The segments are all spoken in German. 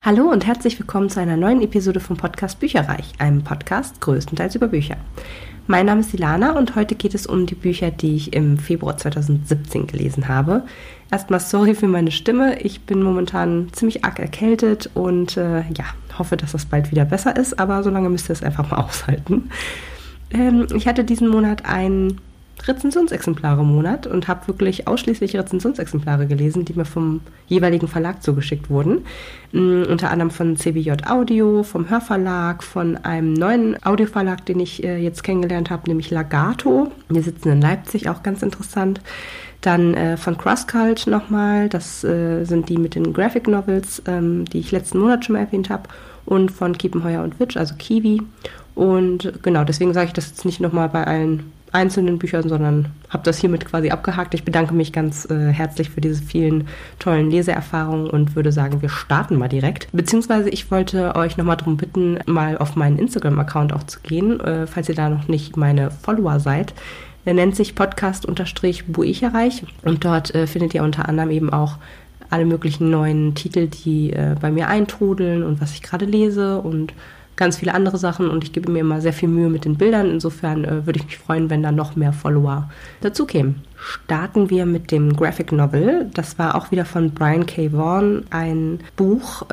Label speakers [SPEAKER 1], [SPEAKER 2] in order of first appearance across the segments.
[SPEAKER 1] Hallo und herzlich willkommen zu einer neuen Episode vom Podcast Bücherreich, einem Podcast größtenteils über Bücher. Mein Name ist Ilana und heute geht es um die Bücher, die ich im Februar 2017 gelesen habe. Erstmal sorry für meine Stimme, ich bin momentan ziemlich arg erkältet und hoffe, dass das bald wieder besser ist, aber solange müsst ihr es einfach mal aushalten. Ich hatte diesen Monat einen Rezensionsexemplare-Monat und habe wirklich ausschließlich Rezensionsexemplare gelesen, die mir vom jeweiligen Verlag zugeschickt wurden. Unter anderem von CBJ Audio, vom Hörverlag, von einem neuen Audioverlag, den ich jetzt kennengelernt habe, nämlich Lagato. Wir sitzen in Leipzig, auch ganz interessant. Dann von CrossCult nochmal, das sind die mit den Graphic Novels, die ich letzten Monat schon mal erwähnt habe. Und von Kiepenheuer und Witsch, also Kiwi. Und genau, deswegen sage ich das jetzt nicht nochmal bei allen einzelnen Büchern, sondern habe das hiermit quasi abgehakt. Ich bedanke mich ganz herzlich für diese vielen tollen Leseerfahrungen und würde sagen, wir starten mal direkt. Beziehungsweise ich wollte euch nochmal darum bitten, mal auf meinen Instagram-Account auch zu gehen, falls ihr da noch nicht meine Follower seid. Der nennt sich Podcast_Buicherreich und dort findet ihr unter anderem eben auch alle möglichen neuen Titel, die bei mir eintrudeln und was ich gerade lese und ganz viele andere Sachen und ich gebe mir immer sehr viel Mühe mit den Bildern. Insofern würde ich mich freuen, wenn da noch mehr Follower dazu kämen. Starten wir mit dem Graphic Novel. Das war auch wieder von Brian K. Vaughan, ein Buch.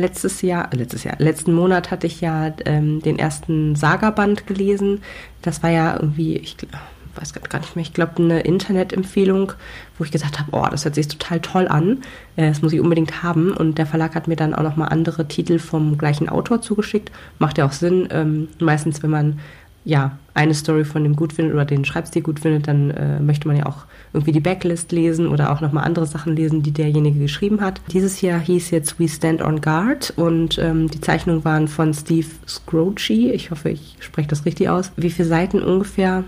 [SPEAKER 1] Letzten Monat hatte ich ja den ersten Saga-Band gelesen. Das war ja irgendwie, ich weiß gar nicht mehr, ich glaube eine Internetempfehlung, wo ich gesagt habe, das hört sich total toll an, das muss ich unbedingt haben und der Verlag hat mir dann auch nochmal andere Titel vom gleichen Autor zugeschickt, macht ja auch Sinn, meistens wenn man eine Story von dem gut findet oder den Schreibstil gut findet, dann möchte man ja auch irgendwie die Backlist lesen oder auch nochmal andere Sachen lesen, die derjenige geschrieben hat. Dieses Jahr hieß jetzt We Stand on Guard und die Zeichnungen waren von Steve Scrocci, ich hoffe, ich spreche das richtig aus. Wie viele Seiten ungefähr?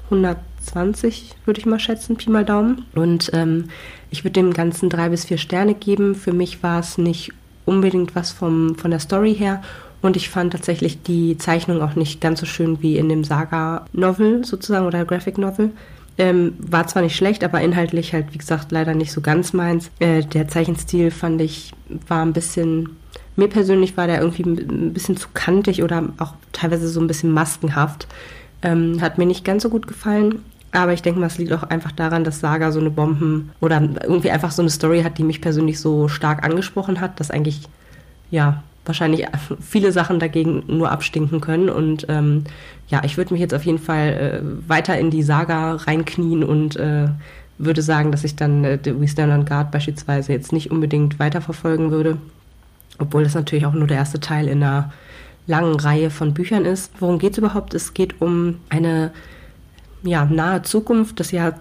[SPEAKER 1] 120 würde ich mal schätzen, Pi mal Daumen. Und ich würde dem Ganzen 3 bis 4 Sterne geben. Für mich war es nicht unbedingt was von der Story her. Und ich fand tatsächlich die Zeichnung auch nicht ganz so schön wie in dem Saga-Novel sozusagen oder Graphic Novel. War zwar nicht schlecht, aber inhaltlich halt, wie gesagt, leider nicht so ganz meins. Der Zeichenstil fand ich, war ein bisschen, mir persönlich war der irgendwie ein bisschen zu kantig oder auch teilweise so ein bisschen maskenhaft. Hat mir nicht ganz so gut gefallen, aber ich denke mal, es liegt auch einfach daran, dass Saga so eine oder irgendwie einfach so eine Story hat, die mich persönlich so stark angesprochen hat, dass eigentlich, wahrscheinlich viele Sachen dagegen nur abstinken können und ich würde mich jetzt auf jeden Fall weiter in die Saga reinknien und würde sagen, dass ich dann We Stand on Guard beispielsweise jetzt nicht unbedingt weiterverfolgen würde, obwohl das natürlich auch nur der erste Teil in einer langen Reihe von Büchern ist. Worum geht es überhaupt? Es geht um eine nahe Zukunft, das Jahr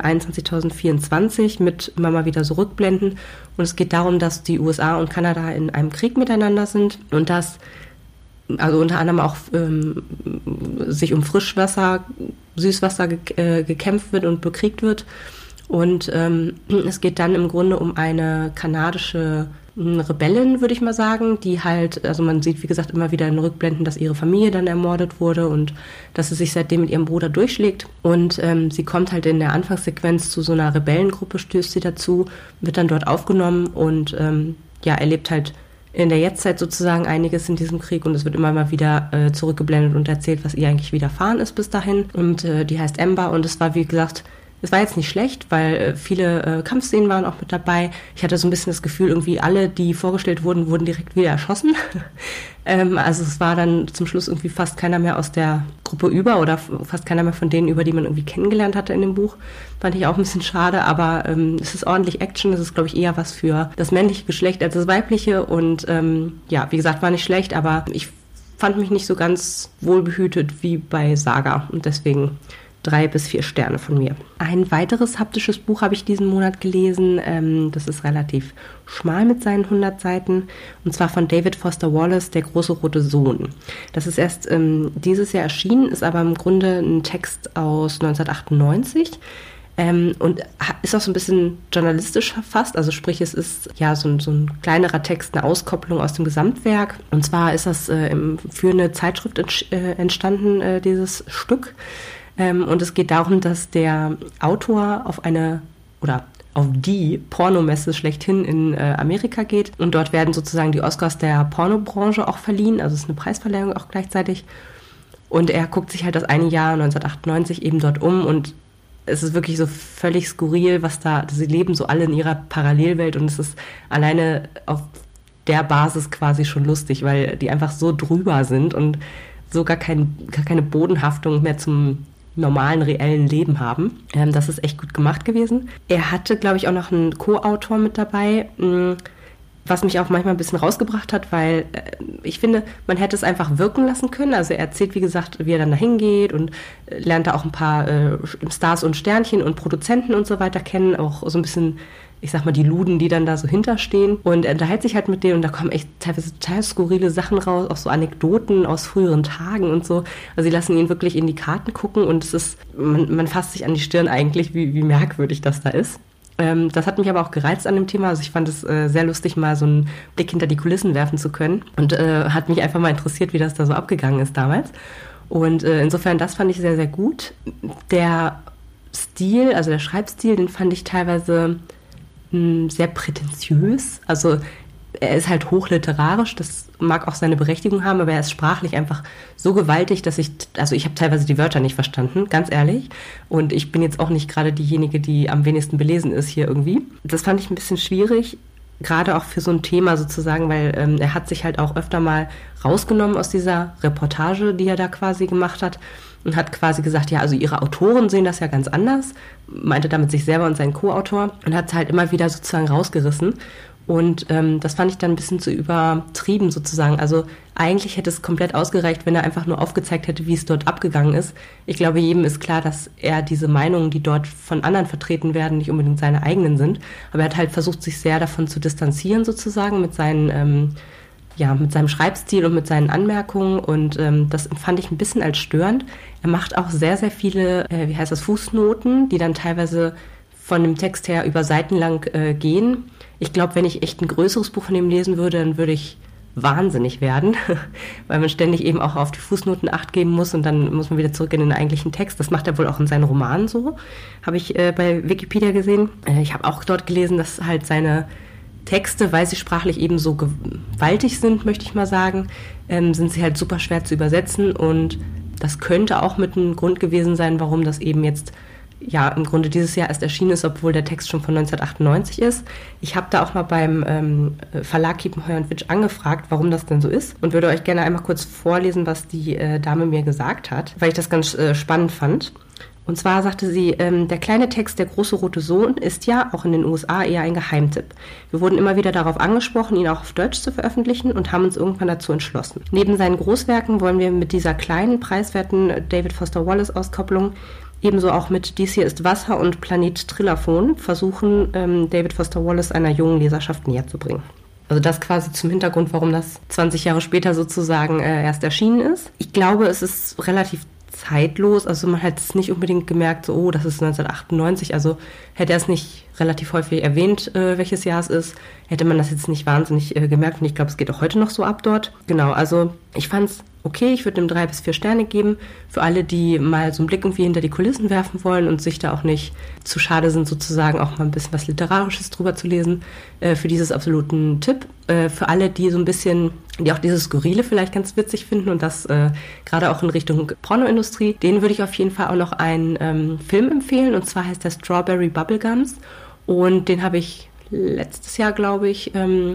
[SPEAKER 1] 21.024 mit immer mal wieder so Rückblenden. Und es geht darum, dass die USA und Kanada in einem Krieg miteinander sind und dass also unter anderem auch sich um Frischwasser, Süßwasser gekämpft wird und bekriegt wird. Und es geht dann im Grunde um eine kanadische Rebellin, würde ich mal sagen, die halt, also man sieht, wie gesagt, immer wieder in Rückblenden, dass ihre Familie dann ermordet wurde und dass sie sich seitdem mit ihrem Bruder durchschlägt. Und sie kommt halt in der Anfangssequenz zu so einer Rebellengruppe, stößt sie dazu, wird dann dort aufgenommen und erlebt halt in der Jetztzeit sozusagen einiges in diesem Krieg und es wird immer mal wieder zurückgeblendet und erzählt, was ihr eigentlich widerfahren ist bis dahin. Und die heißt Amber und es war, wie gesagt, es war jetzt nicht schlecht, weil viele Kampfszenen waren auch mit dabei. Ich hatte so ein bisschen das Gefühl, irgendwie alle, die vorgestellt wurden, wurden direkt wieder erschossen. Also es war dann zum Schluss irgendwie fast keiner mehr aus der Gruppe über oder fast keiner mehr von denen über, die man irgendwie kennengelernt hatte in dem Buch. Fand ich auch ein bisschen schade, aber es ist ordentlich Action. Es ist, glaube ich, eher was für das männliche Geschlecht als das weibliche. Und wie gesagt, war nicht schlecht, aber ich fand mich nicht so ganz wohlbehütet wie bei Saga und deswegen 3 bis 4 Sterne von mir. Ein weiteres haptisches Buch habe ich diesen Monat gelesen. Das ist relativ schmal mit seinen 100 Seiten. Und zwar von David Foster Wallace, Der große rote Sohn. Das ist erst dieses Jahr erschienen, ist aber im Grunde ein Text aus 1998. Und ist auch so ein bisschen journalistisch verfasst. Also sprich, es ist so ein kleinerer Text, eine Auskopplung aus dem Gesamtwerk. Und zwar ist das für eine Zeitschrift entstanden, dieses Stück. Und es geht darum, dass der Autor auf auf die Pornomesse schlechthin in Amerika geht. Und dort werden sozusagen die Oscars der Pornobranche auch verliehen. Also es ist eine Preisverleihung auch gleichzeitig. Und er guckt sich halt das eine Jahr 1998 eben dort um und es ist wirklich so völlig skurril, was da, sie leben so alle in ihrer Parallelwelt und es ist alleine auf der Basis quasi schon lustig, weil die einfach so drüber sind und so gar keine Bodenhaftung mehr zum normalen, reellen Leben haben. Das ist echt gut gemacht gewesen. Er hatte, glaube ich, auch noch einen Co-Autor mit dabei, was mich auch manchmal ein bisschen rausgebracht hat, weil ich finde, man hätte es einfach wirken lassen können. Also er erzählt, wie gesagt, wie er dann dahin geht und lernt da auch ein paar Stars und Sternchen und Produzenten und so weiter kennen, auch so ein bisschen, ich sag mal, die Luden, die dann da so hinterstehen. Und er unterhält sich halt mit denen und da kommen echt teilweise total skurrile Sachen raus, auch so Anekdoten aus früheren Tagen und so. Also sie lassen ihn wirklich in die Karten gucken und es ist, man fasst sich an die Stirn eigentlich, wie merkwürdig das da ist. Das hat mich aber auch gereizt an dem Thema. Also ich fand es sehr lustig, mal so einen Blick hinter die Kulissen werfen zu können. Und hat mich einfach mal interessiert, wie das da so abgegangen ist damals. Und insofern, das fand ich sehr, sehr gut. Der Stil, also der Schreibstil, den fand ich teilweise sehr prätentiös. Also er ist halt hochliterarisch, das mag auch seine Berechtigung haben, aber er ist sprachlich einfach so gewaltig, dass ich habe teilweise die Wörter nicht verstanden, ganz ehrlich. Und ich bin jetzt auch nicht gerade diejenige, die am wenigsten belesen ist hier irgendwie. Das fand ich ein bisschen schwierig, gerade auch für so ein Thema sozusagen, weil er hat sich halt auch öfter mal rausgenommen aus dieser Reportage, die er da quasi gemacht hat und hat quasi gesagt, ja, also ihre Autoren sehen das ja ganz anders, meinte damit sich selber und seinen Co-Autor und hat es halt immer wieder sozusagen rausgerissen. Und das fand ich dann ein bisschen zu übertrieben sozusagen. Also eigentlich hätte es komplett ausgereicht, wenn er einfach nur aufgezeigt hätte, wie es dort abgegangen ist. Ich glaube, jedem ist klar, dass er diese Meinungen, die dort von anderen vertreten werden, nicht unbedingt seine eigenen sind. Aber er hat halt versucht, sich sehr davon zu distanzieren sozusagen mit seinen, mit seinem Schreibstil und mit seinen Anmerkungen. Und das empfand ich ein bisschen als störend. Er macht auch sehr, sehr viele, Fußnoten, die dann teilweise von dem Text her über Seiten lang gehen. Ich glaube, wenn ich echt ein größeres Buch von ihm lesen würde, dann würde ich wahnsinnig werden, weil man ständig eben auch auf die Fußnoten Acht geben muss und dann muss man wieder zurück in den eigentlichen Text. Das macht er wohl auch in seinen Romanen so, habe ich bei Wikipedia gesehen. Ich habe auch dort gelesen, dass halt seine Texte, weil sie sprachlich eben so gewaltig sind, möchte ich mal sagen, sind sie halt super schwer zu übersetzen und das könnte auch mit einem Grund gewesen sein, warum das eben jetzt im Grunde dieses Jahr erst erschienen ist, obwohl der Text schon von 1998 ist. Ich habe da auch mal beim Verlag Kiepenheuer & Witsch angefragt, warum das denn so ist und würde euch gerne einmal kurz vorlesen, was die Dame mir gesagt hat, weil ich das ganz spannend fand. Und zwar sagte sie, der kleine Text Der große rote Sohn ist ja auch in den USA eher ein Geheimtipp. Wir wurden immer wieder darauf angesprochen, ihn auch auf Deutsch zu veröffentlichen und haben uns irgendwann dazu entschlossen. Neben seinen Großwerken wollen wir mit dieser kleinen, preiswerten David Foster Wallace-Auskopplung ebenso auch mit Dies hier ist Wasser und Planet Trillerphon versuchen, David Foster Wallace einer jungen Leserschaft näher zu bringen. Also das quasi zum Hintergrund, warum das 20 Jahre später sozusagen erst erschienen ist. Ich glaube, es ist relativ zeitlos, also man hat es nicht unbedingt gemerkt, so, oh, das ist 1998, also hätte er es nicht relativ häufig erwähnt, welches Jahr es ist, hätte man das jetzt nicht wahnsinnig gemerkt und ich glaube, es geht auch heute noch so ab dort. Genau, also ich fand es okay, ich würde ihm 3 bis 4 Sterne geben. Für alle, die mal so einen Blick irgendwie hinter die Kulissen werfen wollen und sich da auch nicht zu schade sind, sozusagen auch mal ein bisschen was Literarisches drüber zu lesen, für dieses absoluten Tipp. Für alle, die so ein bisschen, die auch dieses Skurrile vielleicht ganz witzig finden und das gerade auch in Richtung Pornoindustrie, denen würde ich auf jeden Fall auch noch einen Film empfehlen und zwar heißt der Strawberry Bubblegums und den habe ich letztes Jahr, glaube ich,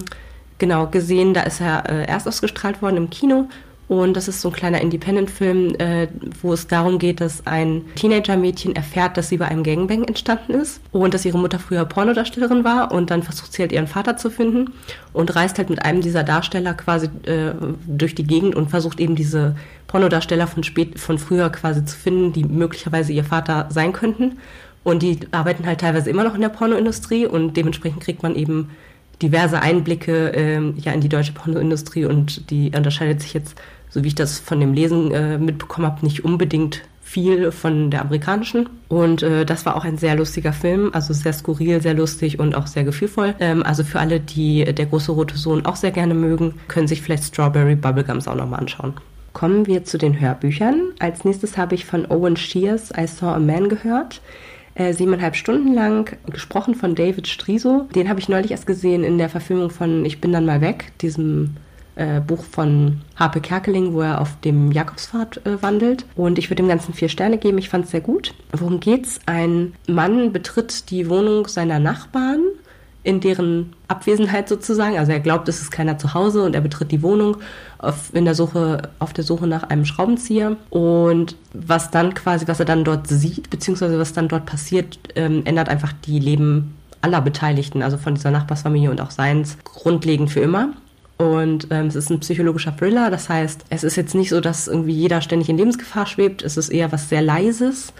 [SPEAKER 1] gesehen. Da ist er erst ausgestrahlt worden im Kino. Und das ist so ein kleiner Independent-Film, wo es darum geht, dass ein Teenager-Mädchen erfährt, dass sie bei einem Gangbang entstanden ist und dass ihre Mutter früher Pornodarstellerin war und dann versucht sie halt ihren Vater zu finden und reist halt mit einem dieser Darsteller quasi durch die Gegend und versucht eben diese Pornodarsteller von früher quasi zu finden, die möglicherweise ihr Vater sein könnten. Und die arbeiten halt teilweise immer noch in der Pornoindustrie und dementsprechend kriegt man eben diverse Einblicke in die deutsche Pornoindustrie und die unterscheidet sich jetzt, so wie ich das von dem Lesen mitbekommen habe, nicht unbedingt viel von der amerikanischen. Und das war auch ein sehr lustiger Film, also sehr skurril, sehr lustig und auch sehr gefühlvoll. Also für alle, die Der große rote Sohn auch sehr gerne mögen, können sich vielleicht Strawberry Bubblegums auch nochmal anschauen. Kommen wir zu den Hörbüchern. Als nächstes habe ich von Owen Shears I Saw a Man gehört. 7,5 Stunden lang, gesprochen von David Striso. Den habe ich neulich erst gesehen in der Verfilmung von Ich bin dann mal weg, diesem Buch von Harpe Kerkeling, wo er auf dem Jakobspfad wandelt. Und ich würde dem Ganzen 4 Sterne geben. Ich fand es sehr gut. Worum geht's? Ein Mann betritt die Wohnung seiner Nachbarn in deren Abwesenheit sozusagen. Also er glaubt, es ist keiner zu Hause und er betritt die Wohnung auf der Suche nach einem Schraubenzieher. Und was er dann dort sieht, beziehungsweise was dann dort passiert, ändert einfach die Leben aller Beteiligten, also von dieser Nachbarsfamilie und auch seins, grundlegend für immer. Und es ist ein psychologischer Thriller, das heißt, es ist jetzt nicht so, dass irgendwie jeder ständig in Lebensgefahr schwebt, es ist eher was sehr Leises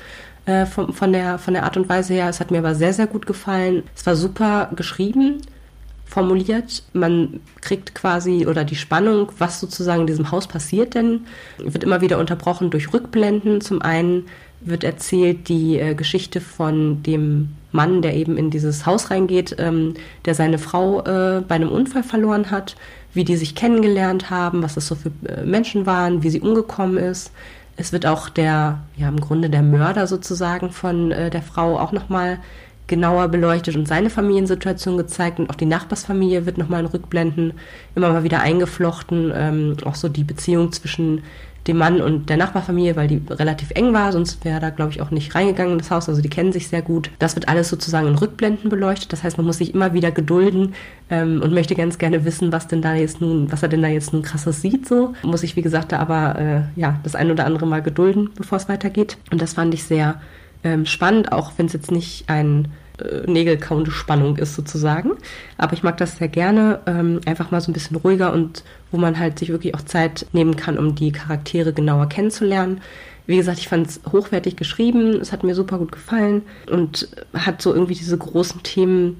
[SPEAKER 1] von der Art und Weise her. Es hat mir aber sehr, sehr gut gefallen. Es war super geschrieben, formuliert. Man kriegt quasi, oder die Spannung, was sozusagen in diesem Haus passiert, denn wird immer wieder unterbrochen durch Rückblenden. Zum einen wird erzählt die Geschichte von dem Mann, der eben in dieses Haus reingeht, der seine Frau bei einem Unfall verloren hat, wie die sich kennengelernt haben, was das so für Menschen waren, wie sie umgekommen ist. Es wird auch im Grunde der Mörder sozusagen von der Frau auch nochmal genauer beleuchtet und seine Familiensituation gezeigt und auch die Nachbarsfamilie wird nochmal in Rückblenden immer mal wieder eingeflochten, auch so die Beziehung zwischen dem Mann und der Nachbarfamilie, weil die relativ eng war, sonst wäre da, glaube ich, auch nicht reingegangen in das Haus, also die kennen sich sehr gut. Das wird alles sozusagen in Rückblenden beleuchtet, das heißt, man muss sich immer wieder gedulden und möchte ganz gerne wissen, was er denn da jetzt nun krasses sieht, so. Muss ich, wie gesagt, da aber das ein oder andere Mal gedulden, bevor es weitergeht. Und das fand ich sehr spannend, auch wenn es jetzt nicht ein nägelkauende Spannung ist sozusagen. Aber ich mag das sehr gerne, einfach mal so ein bisschen ruhiger und wo man halt sich wirklich auch Zeit nehmen kann, um die Charaktere genauer kennenzulernen. Wie gesagt, ich fand es hochwertig geschrieben, es hat mir super gut gefallen und hat so irgendwie diese großen Themen,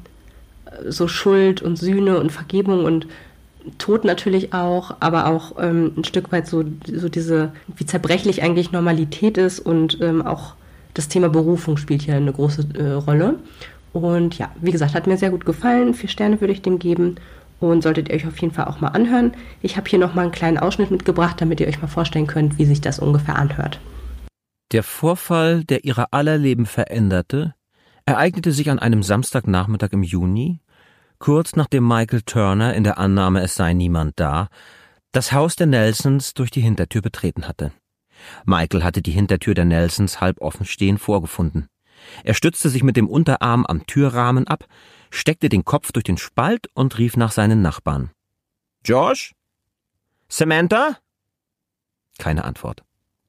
[SPEAKER 1] so Schuld und Sühne und Vergebung und Tod natürlich auch, aber auch ein Stück weit so diese, wie zerbrechlich eigentlich Normalität ist und auch das Thema Berufung spielt hier eine große Rolle. Und ja, wie gesagt, hat mir sehr gut gefallen. 4 Sterne würde ich dem geben und solltet ihr euch auf jeden Fall auch mal anhören. Ich habe hier nochmal einen kleinen Ausschnitt mitgebracht, damit ihr euch mal vorstellen könnt, wie sich das ungefähr anhört.
[SPEAKER 2] Der Vorfall, der ihrer aller Leben veränderte, ereignete sich an einem Samstagnachmittag im Juni, kurz nachdem Michael Turner in der Annahme, es sei niemand da, das Haus der Nelsons durch die Hintertür betreten hatte. Michael hatte die Hintertür der Nelsons halb offen stehen vorgefunden. Er stützte sich mit dem Unterarm am Türrahmen ab, steckte den Kopf durch den Spalt und rief nach seinen Nachbarn. »Josh? Samantha?« Keine Antwort.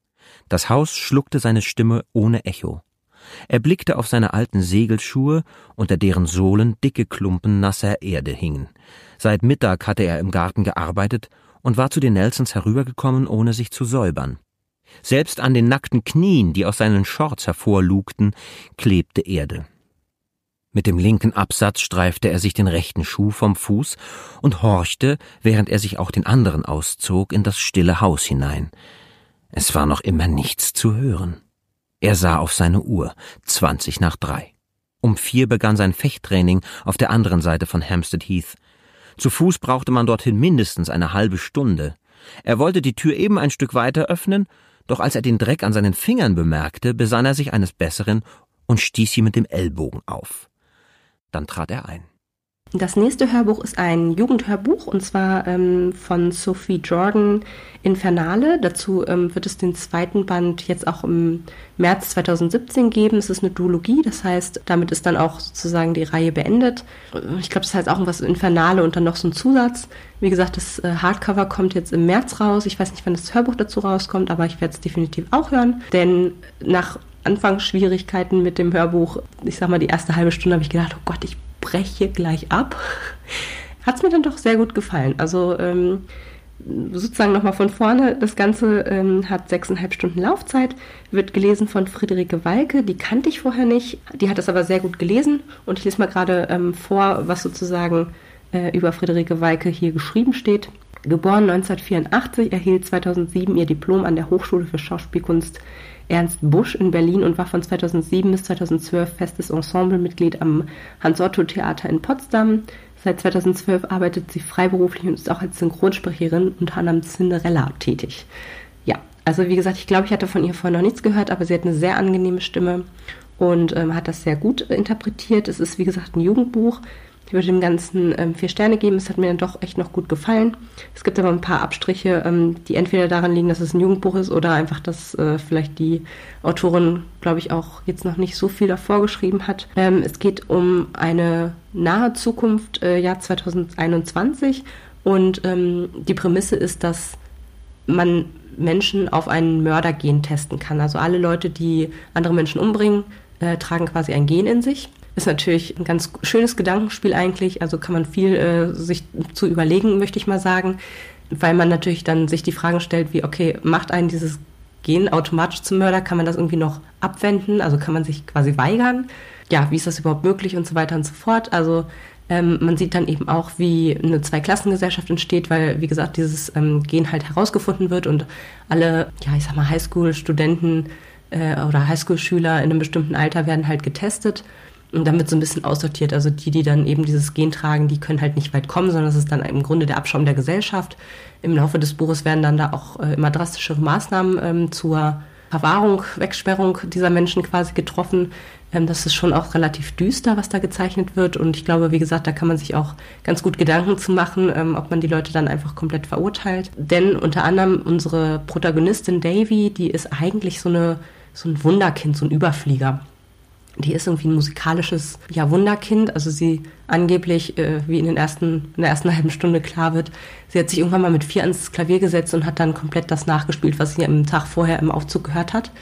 [SPEAKER 2] Das Haus schluckte seine Stimme ohne Echo. Er blickte auf seine alten Segelschuhe, unter deren Sohlen dicke Klumpen nasser Erde hingen. Seit Mittag hatte er im Garten gearbeitet und war zu den Nelsons herübergekommen, ohne sich zu säubern. Selbst an den nackten Knien, die aus seinen Shorts hervorlugten, klebte Erde. Mit dem linken Absatz streifte er sich den rechten Schuh vom Fuß und horchte, während er sich auch den anderen auszog, in das stille Haus hinein. Es war noch immer nichts zu hören. Er sah auf seine Uhr, 3:20. Um 4 begann sein Fechttraining auf der anderen Seite von Hampstead Heath. Zu Fuß brauchte man dorthin mindestens eine halbe Stunde. Er wollte die Tür eben ein Stück weiter öffnen, doch als er den Dreck an seinen Fingern bemerkte, besann er sich eines Besseren und stieß sie mit dem Ellbogen auf. Dann trat er ein.
[SPEAKER 1] Das nächste Hörbuch ist ein Jugendhörbuch und zwar von Sophie Jordan, Infernale. Dazu wird es den 2. Band jetzt auch im März 2017 geben. Es ist eine Duologie, das heißt, damit ist dann auch sozusagen die Reihe beendet. Ich glaube, das heißt auch irgendwas Infernale und dann noch so ein Zusatz. Wie gesagt, das Hardcover kommt jetzt im März raus. Ich weiß nicht, wann das Hörbuch dazu rauskommt, aber ich werde es definitiv auch hören, denn nach Anfangsschwierigkeiten mit dem Hörbuch, ich sag mal, die erste halbe Stunde habe ich gedacht, oh Gott, ich breche gleich ab. Hat es mir dann doch sehr gut gefallen. Also sozusagen nochmal von vorne, das Ganze hat 6,5 Stunden Laufzeit, wird gelesen von Friederike Walke, die kannte ich vorher nicht, die hat es aber sehr gut gelesen und ich lese mal gerade vor, was sozusagen über Friederike Walke hier geschrieben steht. Geboren 1984, erhielt 2007 ihr Diplom an der Hochschule für Schauspielkunst Ernst Busch in Berlin und war von 2007 bis 2012 festes Ensemblemitglied am Hans-Otto-Theater in Potsdam. Seit 2012 arbeitet sie freiberuflich und ist auch als Synchronsprecherin unter anderem Cinderella tätig. Ja, also wie gesagt, ich glaube, ich hatte von ihr vorher noch nichts gehört, aber sie hat eine sehr angenehme Stimme und hat das sehr gut interpretiert. Es ist, wie gesagt, ein Jugendbuch. Ich würde dem Ganzen 4 Sterne geben. Es hat mir dann doch echt noch gut gefallen. Es gibt aber ein paar Abstriche, die entweder daran liegen, dass es ein Jugendbuch ist oder einfach, dass vielleicht die Autorin, glaube ich, auch jetzt noch nicht so viel davor geschrieben hat. Es geht um eine nahe Zukunft, Jahr 2021. Und die Prämisse ist, dass man Menschen auf ein Mördergen testen kann. Also alle Leute, die andere Menschen umbringen, tragen quasi ein Gen in sich. Ist natürlich ein ganz schönes Gedankenspiel eigentlich, also kann man viel sich zu überlegen, möchte ich mal sagen, weil man natürlich dann sich die Fragen stellt, wie, okay, macht einen dieses Gen automatisch zum Mörder, kann man das irgendwie noch abwenden, also kann man sich quasi weigern, ja, wie ist das überhaupt möglich und so weiter und so fort, also man sieht dann eben auch, wie eine Zweiklassengesellschaft entsteht, weil, wie gesagt, dieses Gen halt herausgefunden wird und alle, ja, ich sag mal, Highschool-Studenten oder Highschool-Schüler in einem bestimmten Alter werden halt getestet. Und dann wird so ein bisschen aussortiert. Also die dann eben dieses Gen tragen, die können halt nicht weit kommen, sondern es ist dann im Grunde der Abschaum der Gesellschaft. Im Laufe des Buches werden dann da auch immer drastischere Maßnahmen zur Verwahrung, Wegsperrung dieser Menschen quasi getroffen. Das ist schon auch relativ düster, was da gezeichnet wird. Und ich glaube, wie gesagt, da kann man sich auch ganz gut Gedanken zu machen, ob man die Leute dann einfach komplett verurteilt. Denn unter anderem unsere Protagonistin Davy, die ist eigentlich so ein Wunderkind, so ein Überflieger. Die ist irgendwie ein musikalisches Wunderkind. Also sie angeblich, wie in der ersten halben Stunde klar wird, sie hat sich irgendwann mal mit 4 ans Klavier gesetzt und hat dann komplett das nachgespielt, was sie am Tag vorher im Aufzug gehört hat.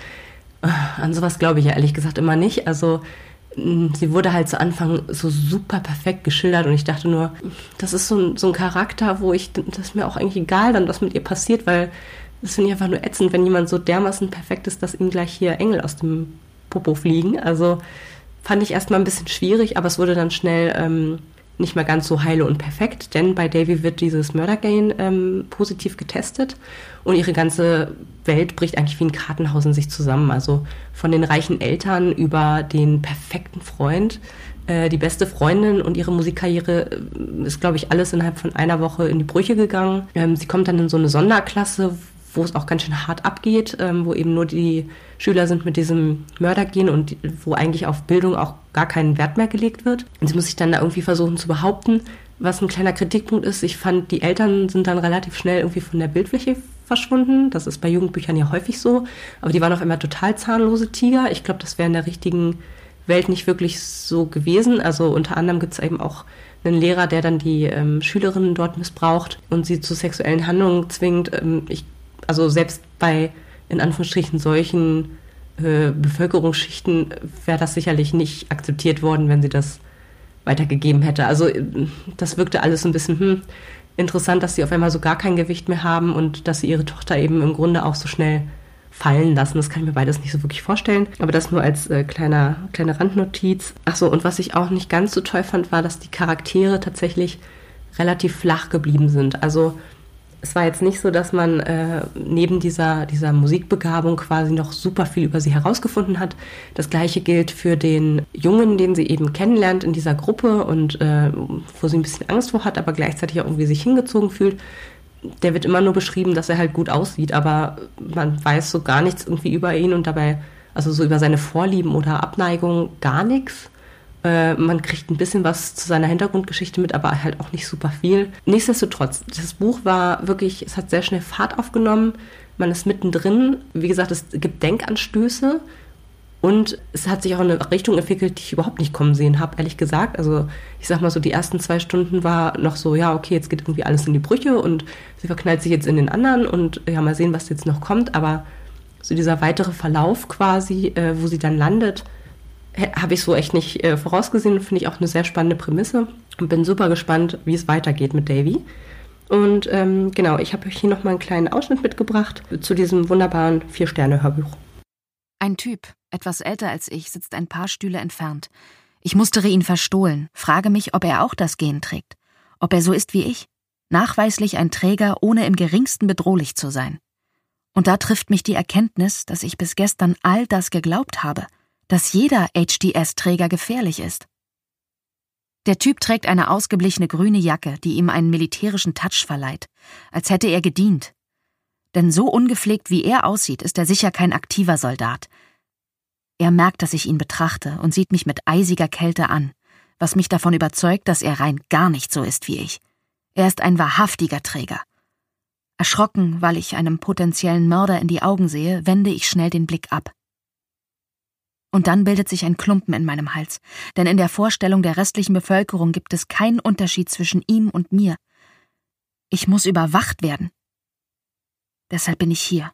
[SPEAKER 1] An sowas glaube ich ja ehrlich gesagt immer nicht. Also sie wurde halt zu Anfang so super perfekt geschildert und ich dachte nur, das ist so ein Charakter, das ist mir auch eigentlich egal dann, was mit ihr passiert, weil das finde ich einfach nur ätzend, wenn jemand so dermaßen perfekt ist, dass ihm gleich hier Engel aus dem Popo fliegen. Also fand ich erstmal ein bisschen schwierig, aber es wurde dann schnell nicht mehr ganz so heile und perfekt, denn bei Davy wird dieses Mördergen positiv getestet und ihre ganze Welt bricht eigentlich wie ein Kartenhaus in sich zusammen. Also von den reichen Eltern über den perfekten Freund, die beste Freundin und ihre Musikkarriere ist, glaube ich, alles innerhalb von einer Woche in die Brüche gegangen. Sie kommt dann in so eine Sonderklasse, wo es auch ganz schön hart abgeht, wo eben nur die Schüler sind mit diesem Mördergen und wo eigentlich auf Bildung auch gar keinen Wert mehr gelegt wird. Und sie muss sich dann da irgendwie versuchen zu behaupten, was ein kleiner Kritikpunkt ist. Ich fand, die Eltern sind dann relativ schnell irgendwie von der Bildfläche verschwunden. Das ist bei Jugendbüchern ja häufig so. Aber die waren auf einmal total zahnlose Tiger. Ich glaube, das wäre in der richtigen Welt nicht wirklich so gewesen. Also unter anderem gibt es eben auch einen Lehrer, der dann die Schülerinnen dort missbraucht und sie zu sexuellen Handlungen zwingt. Also selbst bei, in Anführungsstrichen, solchen Bevölkerungsschichten wäre das sicherlich nicht akzeptiert worden, wenn sie das weitergegeben hätte. Also das wirkte alles so ein bisschen interessant, dass sie auf einmal so gar kein Gewicht mehr haben und dass sie ihre Tochter eben im Grunde auch so schnell fallen lassen. Das kann ich mir beides nicht so wirklich vorstellen. Aber das nur als kleine Randnotiz. Achso, und was ich auch nicht ganz so toll fand, war, dass die Charaktere tatsächlich relativ flach geblieben sind. Also es war jetzt nicht so, dass man neben dieser Musikbegabung quasi noch super viel über sie herausgefunden hat. Das Gleiche gilt für den Jungen, den sie eben kennenlernt in dieser Gruppe und wo sie ein bisschen Angst vor hat, aber gleichzeitig auch irgendwie sich hingezogen fühlt. Der wird immer nur beschrieben, dass er halt gut aussieht, aber man weiß so gar nichts irgendwie über ihn und dabei, also so über seine Vorlieben oder Abneigung gar nichts. Man kriegt ein bisschen was zu seiner Hintergrundgeschichte mit, aber halt auch nicht super viel. Nichtsdestotrotz, das Buch war wirklich, es hat sehr schnell Fahrt aufgenommen. Man ist mittendrin. Wie gesagt, es gibt Denkanstöße und es hat sich auch in eine Richtung entwickelt, die ich überhaupt nicht kommen sehen habe, ehrlich gesagt. Also ich sag mal so, die ersten 2 Stunden war noch so, ja, okay, jetzt geht irgendwie alles in die Brüche und sie verknallt sich jetzt in den anderen und ja, mal sehen, was jetzt noch kommt. Aber so dieser weitere Verlauf quasi, wo sie dann landet, habe ich so echt nicht vorausgesehen. Finde ich auch eine sehr spannende Prämisse und bin super gespannt, wie es weitergeht mit Davy. Und genau, ich habe euch hier nochmal einen kleinen Ausschnitt mitgebracht zu diesem wunderbaren 4-Sterne-Hörbuch.
[SPEAKER 3] Ein Typ, etwas älter als ich, sitzt ein paar Stühle entfernt. Ich mustere ihn verstohlen, frage mich, ob er auch das Gen trägt. Ob er so ist wie ich. Nachweislich ein Träger, ohne im geringsten bedrohlich zu sein. Und da trifft mich die Erkenntnis, dass ich bis gestern all das geglaubt habe, dass jeder HDS-Träger gefährlich ist. Der Typ trägt eine ausgeblichene grüne Jacke, die ihm einen militärischen Touch verleiht, als hätte er gedient. Denn so ungepflegt wie er aussieht, ist er sicher kein aktiver Soldat. Er merkt, dass ich ihn betrachte und sieht mich mit eisiger Kälte an, was mich davon überzeugt, dass er rein gar nicht so ist wie ich. Er ist ein wahrhaftiger Träger. Erschrocken, weil ich einem potenziellen Mörder in die Augen sehe, wende ich schnell den Blick ab. Und dann bildet sich ein Klumpen in meinem Hals, denn in der Vorstellung der restlichen Bevölkerung gibt es keinen Unterschied zwischen ihm und mir. Ich muss überwacht werden. Deshalb bin ich hier.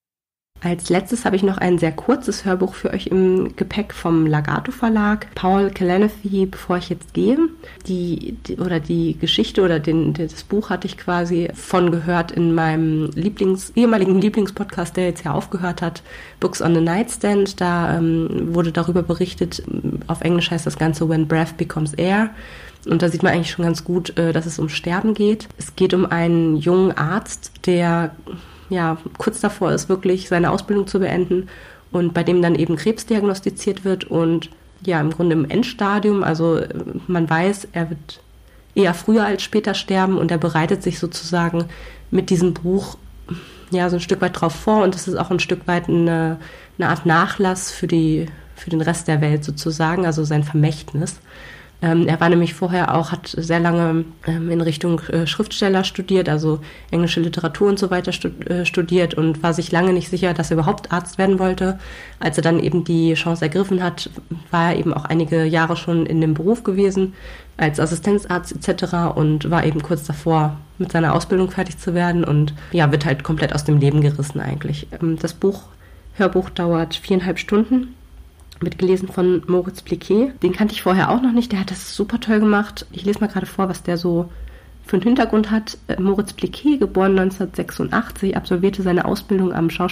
[SPEAKER 1] Als letztes habe ich noch ein sehr kurzes Hörbuch für euch im Gepäck vom Lagato Verlag. Paul Kalanithi, Bevor ich jetzt gehe. Die Geschichte oder das Buch hatte ich quasi von gehört in meinem ehemaligen Lieblingspodcast, der jetzt ja aufgehört hat, Books on the Nightstand. Da wurde darüber berichtet, auf Englisch heißt das Ganze When Breath Becomes Air. Und da sieht man eigentlich schon ganz gut, dass es um Sterben geht. Es geht um einen jungen Arzt, der kurz davor ist, wirklich seine Ausbildung zu beenden und bei dem dann eben Krebs diagnostiziert wird und im Grunde im Endstadium, also man weiß, er wird eher früher als später sterben und er bereitet sich sozusagen mit diesem Buch so ein Stück weit drauf vor und das ist auch ein Stück weit eine Art Nachlass für den Rest der Welt sozusagen, also sein Vermächtnis. Er war nämlich vorher auch, hat sehr lange in Richtung Schriftsteller studiert, also englische Literatur und so weiter studiert und war sich lange nicht sicher, dass er überhaupt Arzt werden wollte. Als er dann eben die Chance ergriffen hat, war er eben auch einige Jahre schon in dem Beruf gewesen, als Assistenzarzt etc. und war eben kurz davor, mit seiner Ausbildung fertig zu werden und wird halt komplett aus dem Leben gerissen eigentlich. Das Hörbuch dauert 4,5 Stunden. Wird gelesen von Moritz Pliquet. Den kannte ich vorher auch noch nicht. Der hat das super toll gemacht. Ich lese mal gerade vor, was der so für einen Hintergrund hat. Moritz Pliquet, geboren 1986, absolvierte seine Ausbildung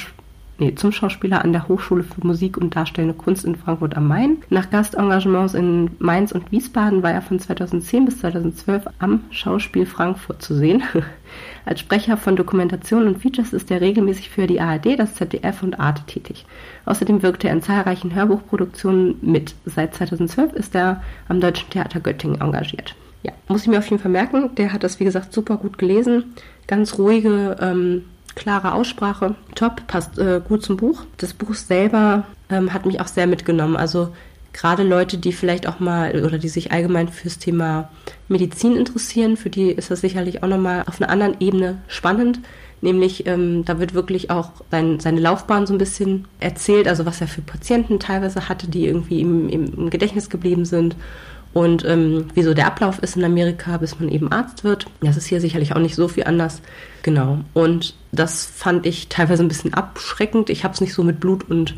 [SPEAKER 1] zum Schauspieler an der Hochschule für Musik und Darstellende Kunst in Frankfurt am Main. Nach Gastengagements in Mainz und Wiesbaden war er von 2010 bis 2012 am Schauspiel Frankfurt zu sehen. Als Sprecher von Dokumentationen und Features ist er regelmäßig für die ARD, das ZDF und Arte tätig. Außerdem wirkte er in zahlreichen Hörbuchproduktionen mit. Seit 2012 ist er am Deutschen Theater Göttingen engagiert. Ja, muss ich mir auf jeden Fall merken. Der hat das, wie gesagt, super gut gelesen. Ganz ruhige, klare Aussprache. Top, passt gut zum Buch. Das Buch selber hat mich auch sehr mitgenommen. Also gerade Leute, die vielleicht auch mal oder die sich allgemein fürs Thema Medizin interessieren, für die ist das sicherlich auch nochmal auf einer anderen Ebene spannend. Nämlich, da wird wirklich auch seine Laufbahn so ein bisschen erzählt, also was er für Patienten teilweise hatte, die irgendwie im Gedächtnis geblieben sind. Und wie so der Ablauf ist in Amerika, bis man eben Arzt wird. Das ist hier sicherlich auch nicht so viel anders. Genau. Und das fand ich teilweise ein bisschen abschreckend. Ich habe es nicht so mit Blut und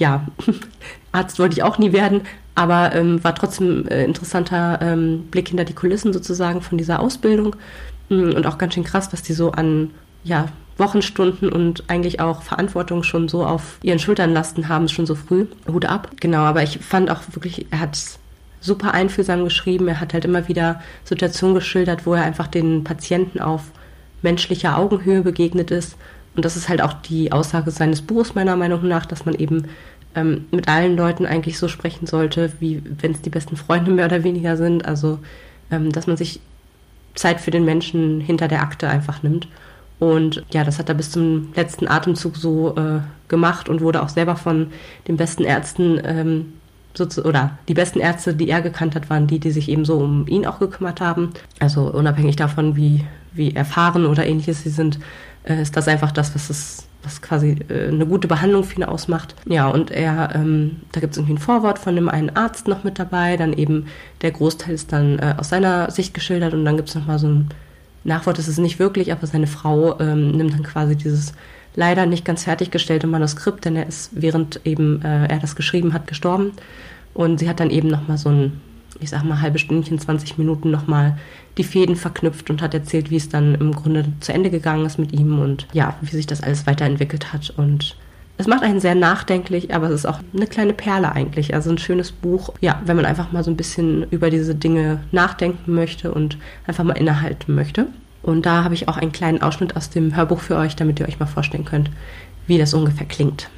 [SPEAKER 1] Arzt wollte ich auch nie werden, aber war trotzdem interessanter Blick hinter die Kulissen sozusagen von dieser Ausbildung. Und auch ganz schön krass, was die so an Wochenstunden und eigentlich auch Verantwortung schon so auf ihren Schultern lasten haben, schon so früh. Hut ab. Genau, aber ich fand auch wirklich, er hat super einfühlsam geschrieben. Er hat halt immer wieder Situationen geschildert, wo er einfach den Patienten auf menschlicher Augenhöhe begegnet ist. Und das ist halt auch die Aussage seines Buches meiner Meinung nach, dass man eben mit allen Leuten eigentlich so sprechen sollte, wie wenn es die besten Freunde mehr oder weniger sind. Also, dass man sich Zeit für den Menschen hinter der Akte einfach nimmt. Und das hat er bis zum letzten Atemzug so gemacht und wurde auch selber von den besten Ärzten oder die besten Ärzte, die er gekannt hat, waren die sich eben so um ihn auch gekümmert haben. Also unabhängig davon, wie erfahren oder ähnliches sie sind, ist das einfach das, was quasi eine gute Behandlung für ihn ausmacht. Ja, und da gibt es irgendwie ein Vorwort von dem einen Arzt noch mit dabei, dann eben der Großteil ist dann aus seiner Sicht geschildert und dann gibt es nochmal so ein Nachwort, das ist nicht wirklich, aber seine Frau nimmt dann quasi dieses leider nicht ganz fertiggestellte Manuskript, denn er ist, während eben er das geschrieben hat, gestorben. Und sie hat dann eben nochmal so ein, ich sag mal, halbe Stündchen, 20 Minuten nochmal die Fäden verknüpft und hat erzählt, wie es dann im Grunde zu Ende gegangen ist mit ihm und wie sich das alles weiterentwickelt hat. Und es macht einen sehr nachdenklich, aber es ist auch eine kleine Perle eigentlich. Also ein schönes Buch, wenn man einfach mal so ein bisschen über diese Dinge nachdenken möchte und einfach mal innehalten möchte. Und da habe ich auch einen kleinen Ausschnitt aus dem Hörbuch für euch, damit ihr euch mal vorstellen könnt, wie das ungefähr klingt.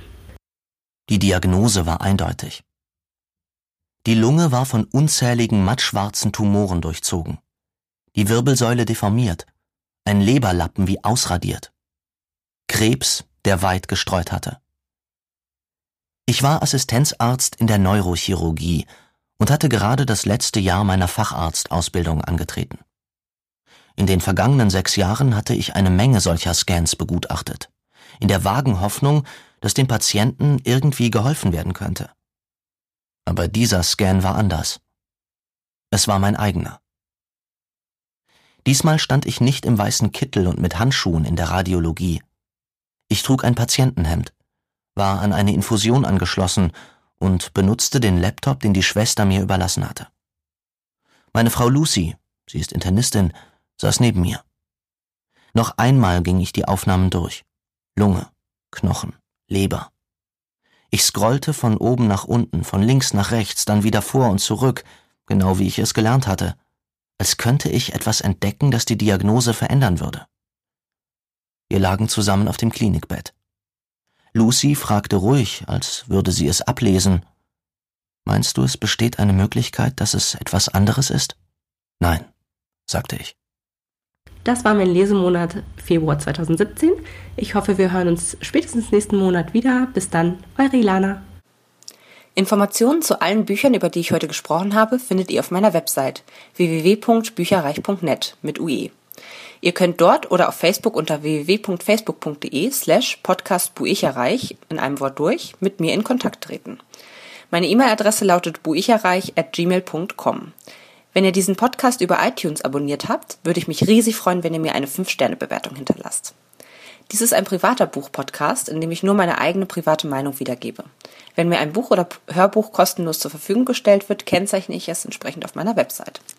[SPEAKER 4] Die Diagnose war eindeutig. Die Lunge war von unzähligen mattschwarzen Tumoren durchzogen, die Wirbelsäule deformiert, ein Leberlappen wie ausradiert. Krebs, der weit gestreut hatte. Ich war Assistenzarzt in der Neurochirurgie und hatte gerade das letzte Jahr meiner Facharztausbildung angetreten. In den vergangenen 6 Jahren hatte ich eine Menge solcher Scans begutachtet, in der vagen Hoffnung, dass dem Patienten irgendwie geholfen werden könnte. Aber dieser Scan war anders. Es war mein eigener. Diesmal stand ich nicht im weißen Kittel und mit Handschuhen in der Radiologie. Ich trug ein Patientenhemd, war an eine Infusion angeschlossen und benutzte den Laptop, den die Schwester mir überlassen hatte. Meine Frau Lucy, sie ist Internistin, saß neben mir. Noch einmal ging ich die Aufnahmen durch. Lunge, Knochen, Leber. Ich scrollte von oben nach unten, von links nach rechts, dann wieder vor und zurück, genau wie ich es gelernt hatte, als könnte ich etwas entdecken, das die Diagnose verändern würde. Wir lagen zusammen auf dem Klinikbett. Lucy fragte ruhig, als würde sie es ablesen: »Meinst du, es besteht eine Möglichkeit, dass es etwas anderes ist?« »Nein«, sagte ich.
[SPEAKER 1] Das war mein Lesemonat Februar 2017. Ich hoffe, wir hören uns spätestens nächsten Monat wieder. Bis dann, eure Ilana. Informationen zu allen Büchern, über die ich heute gesprochen habe, findet ihr auf meiner Website www.bücherreich.net mit UE. Ihr könnt dort oder auf Facebook unter www.facebook.de/podcastbuicherreich in einem Wort durch mit mir in Kontakt treten. Meine E-Mail-Adresse lautet buicherreich@gmail.com. Wenn ihr diesen Podcast über iTunes abonniert habt, würde ich mich riesig freuen, wenn ihr mir eine 5-Sterne-Bewertung hinterlasst. Dies ist ein privater Buch-Podcast, in dem ich nur meine eigene private Meinung wiedergebe. Wenn mir ein Buch oder Hörbuch kostenlos zur Verfügung gestellt wird, kennzeichne ich es entsprechend auf meiner Website.